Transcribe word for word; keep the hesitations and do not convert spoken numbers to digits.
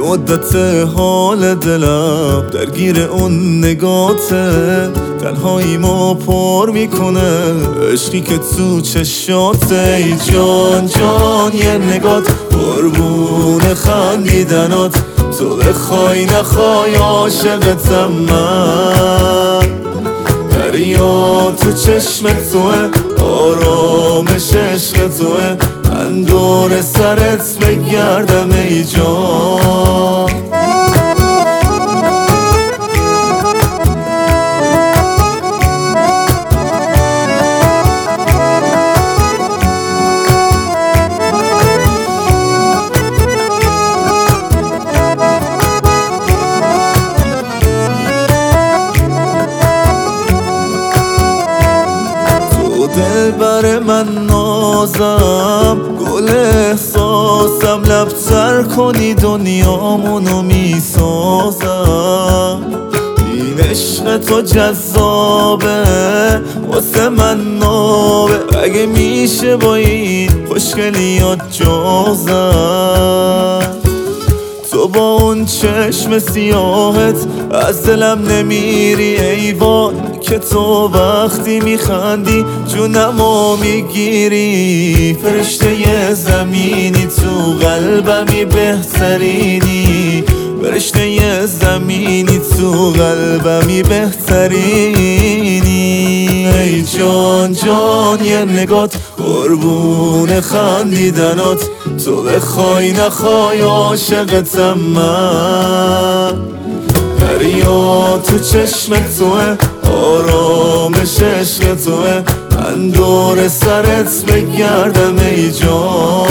مدت حال دلم درگیر اون نگاته، تنهایی ما پر میکنه عشقی که تو چشاته. ای جان جان یه نگات قربون خندیدنات، تو بخوای نخوای عاشقتم من. دریا تو چشم توه، آرامش عشق توه، من دور سرت بگردم ای جان. دلبر من نازم، گل احساسم، لبتر کنی دنیامونو میسازم. این عشق تو جذابه واسه من نابه، اگه میشه با این خوشگلیات جازم. تو با اون چشم سیاهت از دلم نمیری ای وای، که تو وقتی میخندی جونمو میگیری. فرشته ی زمینی تو قلبمی بهترینی، فرشته ی زمینی تو قلبمی بهترینی. ای جان جان یه نگات قربون خندیدنات، تو بخوای نخوای عاشقتم من. دریا تو چشم توه، آرامش عشق توه، من دور سرت بگردم ای جان.